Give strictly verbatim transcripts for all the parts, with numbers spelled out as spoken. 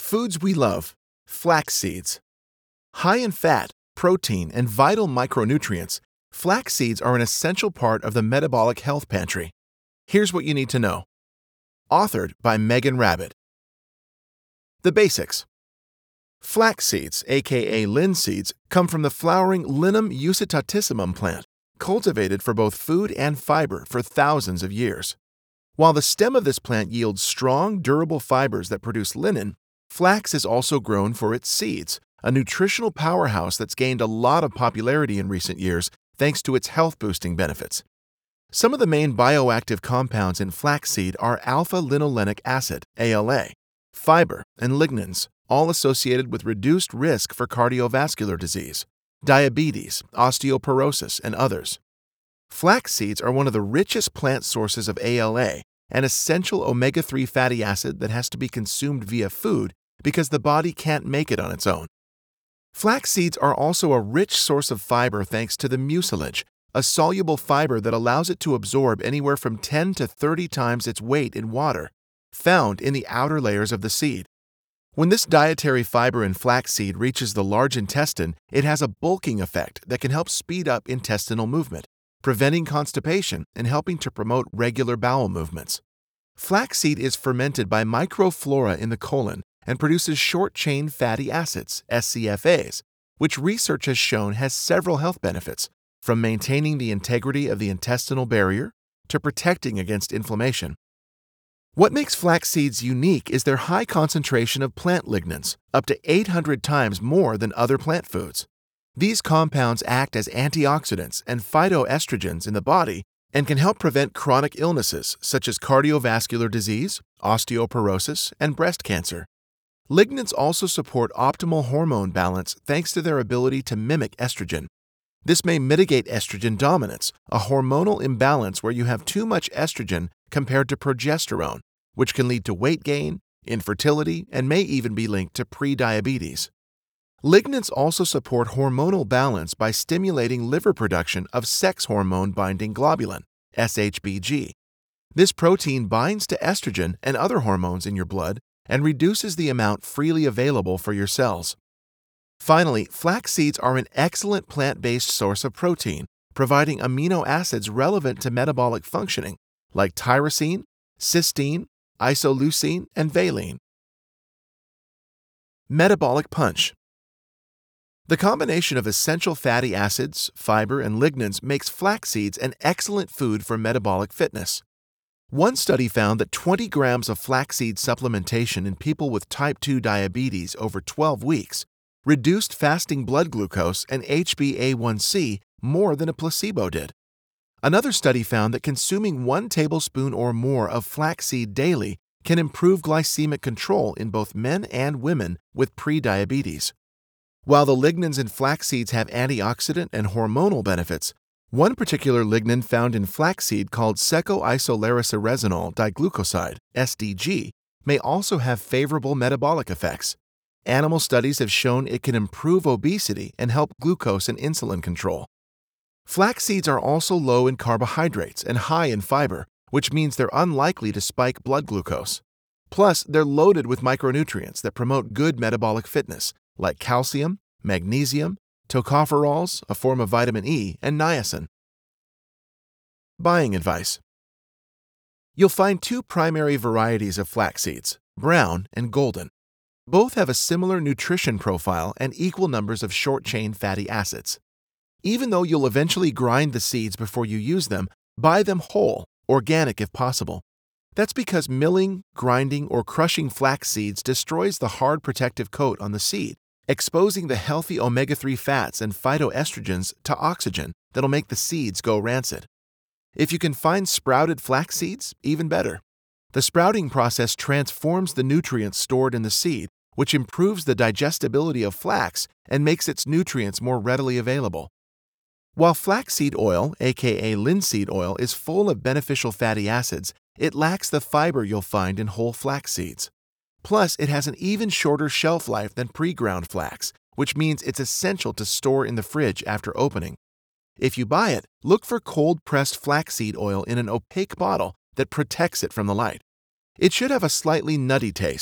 Foods we love. Flax seeds. High in fat, protein, and vital micronutrients, flax seeds are an essential part of the metabolic health pantry. Here's what you need to know. Authored by Megan Rabbit. The basics. Flax seeds, aka linseeds, come from the flowering Linum usitatissimum plant, cultivated for both food and fiber for thousands of years. While the stem of this plant yields strong, durable fibers that produce linen, flax is also grown for its seeds, a nutritional powerhouse that's gained a lot of popularity in recent years thanks to its health-boosting benefits. Some of the main bioactive compounds in flaxseed are alpha-linolenic acid, A L A, fiber, and lignans, all associated with reduced risk for cardiovascular disease, diabetes, osteoporosis, and others. Flax seeds are one of the richest plant sources of A L A, an essential omega three fatty acid that has to be consumed via food because the body can't make it on its own. Flax seeds are also a rich source of fiber thanks to the mucilage, a soluble fiber that allows it to absorb anywhere from ten to thirty times its weight in water, found in the outer layers of the seed. When this dietary fiber in flaxseed reaches the large intestine, it has a bulking effect that can help speed up intestinal movement, preventing constipation and helping to promote regular bowel movements. Flaxseed is fermented by microflora in the colon and produces short-chain fatty acids, S C F As, which research has shown has several health benefits, from maintaining the integrity of the intestinal barrier to protecting against inflammation. What makes flax seeds unique is their high concentration of plant lignans, up to eight hundred times more than other plant foods. These compounds act as antioxidants and phytoestrogens in the body and can help prevent chronic illnesses such as cardiovascular disease, osteoporosis, and breast cancer. Lignans also support optimal hormone balance thanks to their ability to mimic estrogen. This may mitigate estrogen dominance, a hormonal imbalance where you have too much estrogen compared to progesterone, which can lead to weight gain, infertility, and may even be linked to prediabetes. Lignans also support hormonal balance by stimulating liver production of sex hormone-binding globulin, S H B G. This protein binds to estrogen and other hormones in your blood and reduces the amount freely available for your cells. Finally, flax seeds are an excellent plant-based source of protein, providing amino acids relevant to metabolic functioning, like tyrosine, cysteine, isoleucine, and valine. Metabolic punch. The combination of essential fatty acids, fiber, and lignans makes flax seeds an excellent food for metabolic fitness. One study found that twenty grams of flaxseed supplementation in people with type two diabetes over twelve weeks reduced fasting blood glucose and H b A one C more than a placebo did. Another study found that consuming one tablespoon or more of flaxseed daily can improve glycemic control in both men and women with prediabetes. While the lignans in flax seeds have antioxidant and hormonal benefits, one particular lignan found in flaxseed called secoisolericeresinol diglucoside, S D G, may also have favorable metabolic effects. Animal studies have shown it can improve obesity and help glucose and insulin control. Flax seeds are also low in carbohydrates and high in fiber, which means they're unlikely to spike blood glucose. Plus, they're loaded with micronutrients that promote good metabolic fitness, like calcium, magnesium, tocopherols, a form of vitamin E, and niacin. Buying advice. You'll find two primary varieties of flax seeds, brown and golden. Both have a similar nutrition profile and equal numbers of short-chain fatty acids. Even though you'll eventually grind the seeds before you use them, buy them whole, organic if possible. That's because milling, grinding, or crushing flax seeds destroys the hard protective coat on the seed, exposing the healthy omega three fats and phytoestrogens to oxygen that'll make the seeds go rancid. If you can find sprouted flax seeds, even better. The sprouting process transforms the nutrients stored in the seed, which improves the digestibility of flax and makes its nutrients more readily available. While flaxseed oil, aka linseed oil, is full of beneficial fatty acids, it lacks the fiber you'll find in whole flax seeds. Plus, it has an even shorter shelf life than pre-ground flax, which means it's essential to store in the fridge after opening. If you buy it, look for cold-pressed flaxseed oil in an opaque bottle that protects it from the light. It should have a slightly nutty taste,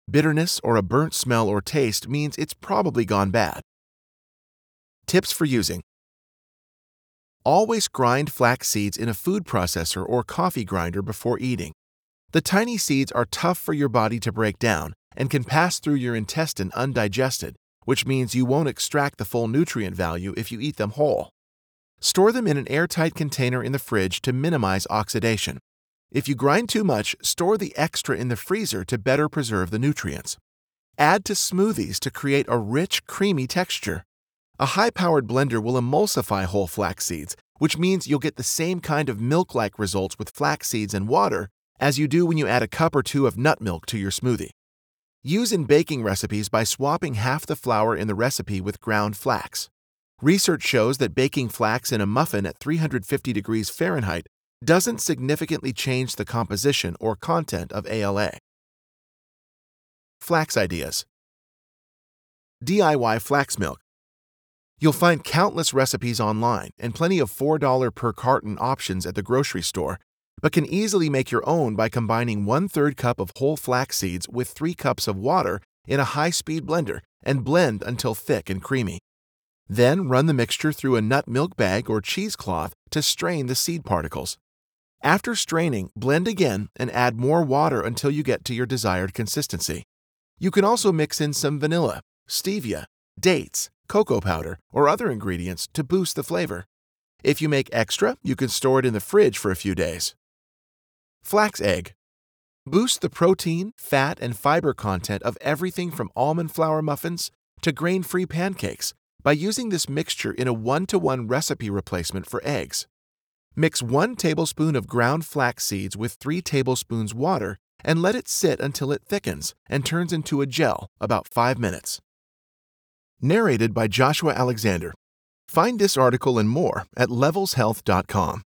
Bitterness or a burnt smell or taste means it's probably gone bad. Tips for using. Always grind flax seeds in a food processor or coffee grinder before eating. The tiny seeds are tough for your body to break down and can pass through your intestine undigested, which means you won't extract the full nutrient value if you eat them whole. Store them in an airtight container in the fridge to minimize oxidation. If you grind too much, store the extra in the freezer to better preserve the nutrients. Add to smoothies to create a rich, creamy texture. A high-powered blender will emulsify whole flax seeds, which means you'll get the same kind of milk-like results with flax seeds and water as you do when you add a cup or two of nut milk to your smoothie. Use in baking recipes by swapping half the flour in the recipe with ground flax. Research shows that baking flax in a muffin at three hundred fifty degrees Fahrenheit doesn't significantly change the composition or content of A L A. Flax ideas. D I Y flax milk. You'll find countless recipes online and plenty of four dollars per carton options at the grocery store, but can easily make your own by combining one-third cup of whole flax seeds with three cups of water in a high-speed blender and blend until thick and creamy. Then run the mixture through a nut milk bag or cheesecloth to strain the seed particles. After straining, blend again and add more water until you get to your desired consistency. You can also mix in some vanilla, stevia, dates, cocoa powder, or other ingredients to boost the flavor. If you make extra, you can store it in the fridge for a few days. Flax egg. Boost the protein, fat, and fiber content of everything from almond flour muffins to grain-free pancakes by using this mixture in a one-to-one recipe replacement for eggs. Mix one tablespoon of ground flax seeds with three tablespoons water and let it sit until it thickens and turns into a gel, about five minutes. Narrated by Joshua Alexander. Find this article and more at levels health dot com.